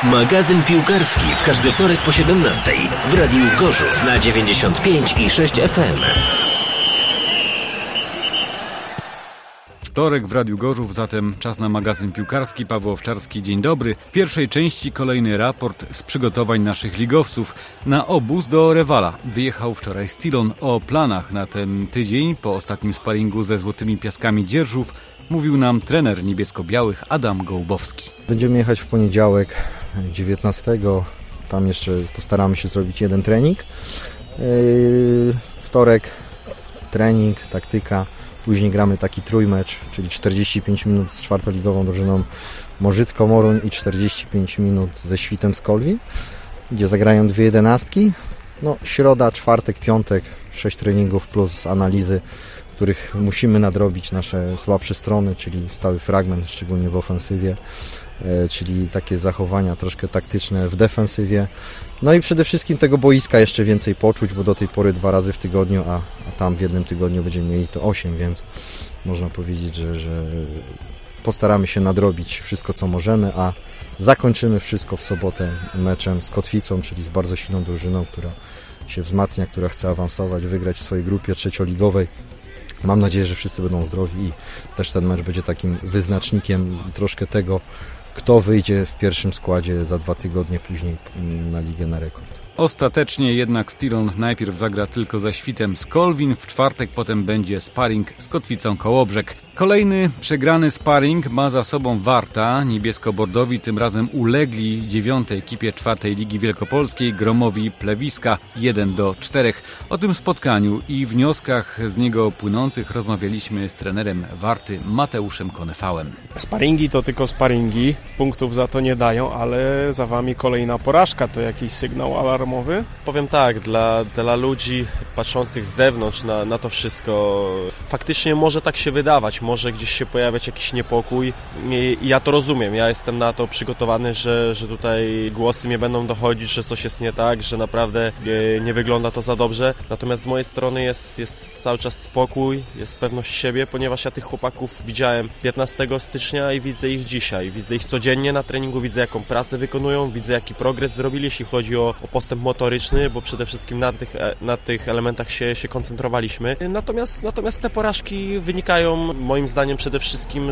Magazyn piłkarski w każdy wtorek po 17 w Radiu Gorzów na 95,6 FM. Wtorek w Radiu Gorzów, zatem czas na magazyn piłkarski. Paweł Owczarski, dzień dobry. W pierwszej części kolejny raport z przygotowań naszych ligowców na obóz do Rewala. Wyjechał wczoraj Stilon. O planach na ten tydzień po ostatnim sparingu ze Złotymi Piaskami Dzierżów mówił nam trener niebiesko-białych Adam Gołubowski. Będziemy jechać w poniedziałek 19. Tam jeszcze postaramy się zrobić jeden trening. Wtorek trening, taktyka. Później gramy taki trójmecz, czyli 45 minut z czwartoligową drużyną Morzycko-Moruń i 45 minut ze Świtem Skolwin, gdzie zagrają dwie jedenastki. Środa, czwartek, piątek, 6 treningów plus analizy, w których musimy nadrobić nasze słabsze strony, czyli stały fragment, szczególnie w ofensywie, czyli takie zachowania troszkę taktyczne w defensywie. I przede wszystkim tego boiska jeszcze więcej poczuć, bo do tej pory 2 razy w tygodniu, a tam w jednym tygodniu będziemy mieli to 8, więc można powiedzieć, że postaramy się nadrobić wszystko, co możemy, a zakończymy wszystko w sobotę meczem z Kotwicą, czyli z bardzo silną drużyną, która się wzmacnia, która chce awansować, wygrać w swojej grupie trzecioligowej. Mam nadzieję, że wszyscy będą zdrowi i też ten mecz będzie takim wyznacznikiem troszkę tego, kto wyjdzie w pierwszym składzie za 2 tygodnie później na Ligę na rekord. Ostatecznie jednak Stilon najpierw zagra tylko ze Świtem Skolwin, w czwartek potem będzie sparring z Kotwicą Kołobrzeg. Kolejny przegrany sparring ma za sobą Warta. Niebiesko-bordowi tym razem ulegli 9. ekipie 4. Ligi Wielkopolskiej Gromowi Plewiska 1-4. O tym spotkaniu i wnioskach z niego płynących rozmawialiśmy z trenerem Warty Mateuszem Konefałem. Sparingi to tylko sparingi, punktów za to nie dają, ale za wami kolejna porażka. To jakiś sygnał alarmowy? Powiem tak, dla ludzi patrzących z zewnątrz na to wszystko, faktycznie może tak się wydawać, może gdzieś się pojawiać jakiś niepokój i ja to rozumiem, ja jestem na to przygotowany, że tutaj głosy mnie będą dochodzić, że coś jest nie tak, że naprawdę nie wygląda to za dobrze, natomiast z mojej strony jest cały czas spokój, jest pewność siebie, ponieważ ja tych chłopaków widziałem 15 stycznia i widzę ich dzisiaj, widzę ich codziennie na treningu, widzę jaką pracę wykonują, widzę jaki progres zrobili, jeśli chodzi o postęp motoryczny, bo przede wszystkim na tych elementach się koncentrowaliśmy, natomiast te porażki wynikają moim zdaniem przede wszystkim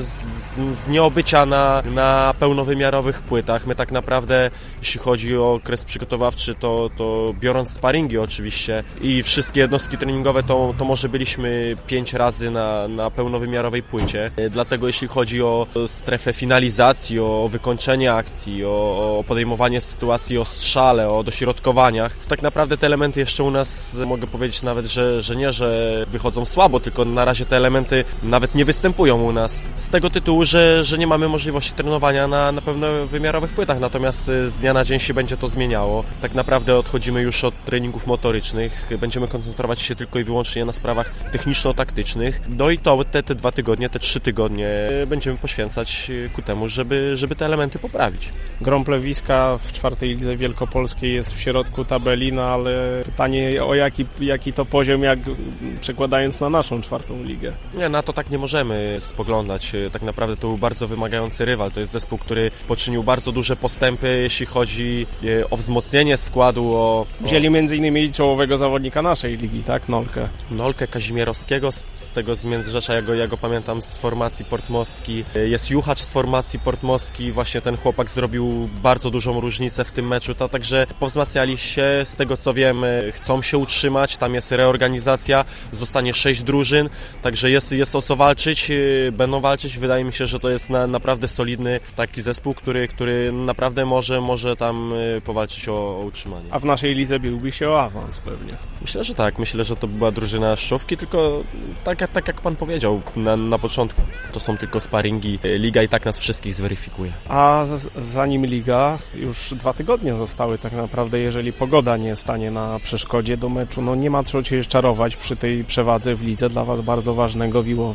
z nieobycia na pełnowymiarowych płytach. My tak naprawdę, jeśli chodzi o okres przygotowawczy, to biorąc sparingi oczywiście i wszystkie jednostki treningowe, to może byliśmy 5 razy na pełnowymiarowej płycie. Dlatego jeśli chodzi o strefę finalizacji, o wykończenie akcji, o podejmowanie sytuacji, o strzale, o dośrodkowaniach, to tak naprawdę te elementy jeszcze u nas, mogę powiedzieć nawet, że nie, że wychodzą słabo, tylko na razie te elementy nawet nie występują u nas. Z tego tytułu, że nie mamy możliwości trenowania na pełnowymiarowych płytach, natomiast z dnia na dzień się będzie to zmieniało. Tak naprawdę odchodzimy już od treningów motorycznych, będziemy koncentrować się tylko i wyłącznie na sprawach techniczno-taktycznych. I te 2 tygodnie, te 3 tygodnie będziemy poświęcać ku temu, żeby te elementy poprawić. Grom Plewiska w 4. Lidze Wielkopolskiej jest w środku tabeli, ale pytanie o jaki to poziom, jak przekładając na naszą 4. ligę. Nie, na to tak nie możemy spoglądać. Tak naprawdę to był bardzo wymagający rywal. To jest zespół, który poczynił bardzo duże postępy, jeśli chodzi o wzmocnienie składu. Wzięli m.in. czołowego zawodnika naszej ligi, tak? Nolkę Kazimierowskiego, z tego z Międzyrzecza, ja go pamiętam z formacji Portmostki. Jest Juchacz z formacji Portmostki. Właśnie ten chłopak zrobił bardzo dużą różnicę w tym meczu. Także powzmacniali się, z tego co wiem, chcą się utrzymać. Tam jest reorganizacja, zostanie 6 drużyn, także jest o co walczyć, będą walczyć. Wydaje mi się, że to jest naprawdę solidny taki zespół, który naprawdę może tam powalczyć o utrzymanie. A w naszej lidze biłby się o awans pewnie. Myślę, że tak. Myślę, że to była drużyna Szczówki, tylko tak jak pan powiedział na początku, to są tylko sparingi. Liga i tak nas wszystkich zweryfikuje. A zanim liga, już 2 tygodnie zostały tak naprawdę, jeżeli pogoda nie stanie na przeszkodzie do meczu, nie ma co się czarować przy tej przewadze w lidze dla was bardzo ważnego Wiłowej w jednej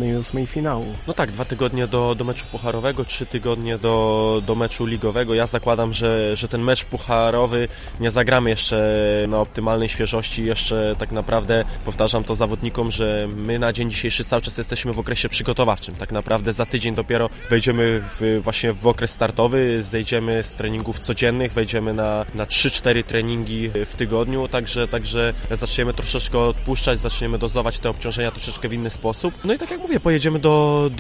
8 finału. No tak, 2 tygodnie do meczu pucharowego, 3 tygodnie do meczu ligowego. Ja zakładam, że ten mecz pucharowy nie zagramy jeszcze na optymalnej świeżości. Jeszcze tak naprawdę powtarzam to zawodnikom, że my na dzień dzisiejszy cały czas jesteśmy w okresie przygotowawczym. Tak naprawdę za tydzień dopiero wejdziemy właśnie w okres startowy, zejdziemy z treningów codziennych, wejdziemy na 3-4 treningi w tygodniu, także zaczniemy troszeczkę odpuszczać, zaczniemy dozować te obciążenia troszeczkę w inny sposób. No i tak jak mówię, pojedziemy do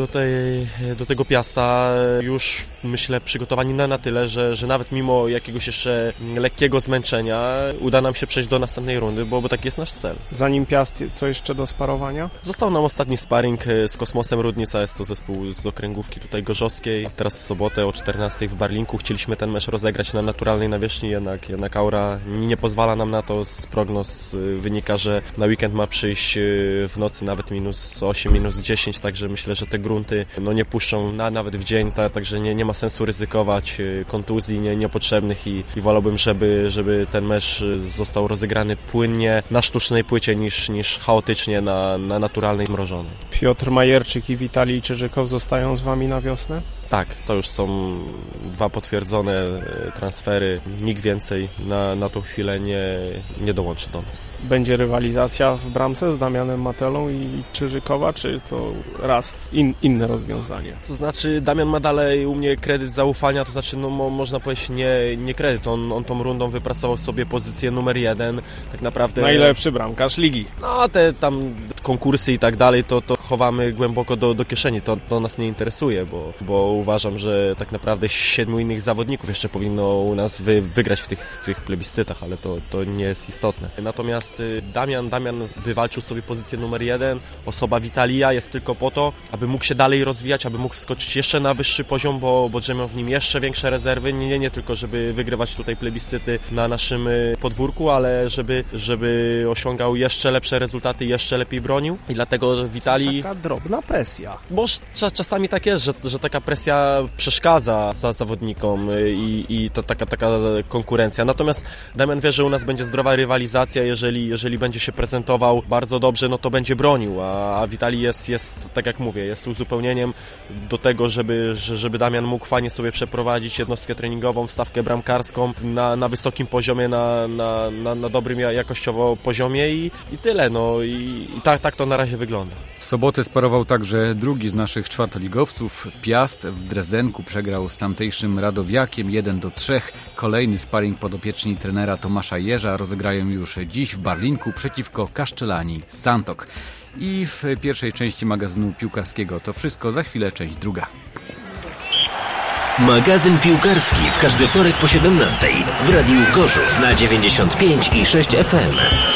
tego Piasta już, myślę, przygotowani na tyle, że nawet mimo jakiegoś jeszcze lekkiego zmęczenia uda nam się przejść do następnej rundy, bo taki jest nasz cel. Zanim Piast, co jeszcze do sparowania? Został nam ostatni sparring z Kosmosem Rudnica, jest to zespół z okręgówki tutaj gorzowskiej. Teraz w sobotę o 14 w Barlinku. Chcieliśmy ten mecz rozegrać na naturalnej nawierzchni, jednak aura nie pozwala nam na to. Z prognoz wynika, że na weekend ma przyjść w nocy nawet -8, -10, także myślę, że te grunty nie puszczą nawet w dzień, także nie ma sensu ryzykować kontuzji niepotrzebnych i wolałbym, żeby ten mecz został rozegrany płynnie na sztucznej płycie niż chaotycznie na naturalnej mrożonej. Piotr Majerczyk i Witalij Czyżykow zostają z Wami na wiosnę? Tak, to już są 2 potwierdzone transfery. Nikt więcej na tą chwilę nie dołączy do nas. Będzie rywalizacja w bramce z Damianem Matelą i Czyżykowa, czy to raz inne rozwiązanie? To znaczy Damian ma dalej u mnie kredyt zaufania, to znaczy można powiedzieć nie kredyt. On tą rundą wypracował sobie pozycję numer 1. Tak naprawdę... Najlepszy bramkarz ligi. No te tam konkursy i tak dalej, to chowamy głęboko do kieszeni. To nas nie interesuje, bo uważam, że tak naprawdę 7 innych zawodników jeszcze powinno u nas wygrać w tych plebiscytach, ale to nie jest istotne. Natomiast Damian wywalczył sobie pozycję numer 1. Osoba Witalija jest tylko po to, aby mógł się dalej rozwijać, aby mógł wskoczyć jeszcze na wyższy poziom, bo drzemią w nim jeszcze większe rezerwy. Nie tylko, żeby wygrywać tutaj plebiscyty na naszym podwórku, ale żeby osiągał jeszcze lepsze rezultaty, jeszcze lepiej bronił. I dlatego Witalij... Taka drobna presja. Bo czasami tak jest, że taka presja przeszkadza zawodnikom i to taka konkurencja. Natomiast Damian wie, że u nas będzie zdrowa rywalizacja, jeżeli będzie się prezentował bardzo dobrze, no to będzie bronił, a Witalij jest, tak jak mówię, jest uzupełnieniem do tego, żeby Damian mógł fajnie sobie przeprowadzić jednostkę treningową, wstawkę bramkarską na wysokim poziomie, na dobrym jakościowo poziomie i tyle, no i tak to na razie wygląda. W sobotę sparował także drugi z naszych czwartoligowców. Piast w Drezdenku przegrał z tamtejszym Radowiakiem 1-3. Kolejny sparring podopieczni trenera Tomasza Jerza rozegrają już dziś w Barlinku przeciwko Kaszczelani z Santok. I w pierwszej części magazynu piłkarskiego to wszystko, za chwilę część druga. Magazyn piłkarski w każdy wtorek po 17 w Radiu Gorzów na 95,6 FM.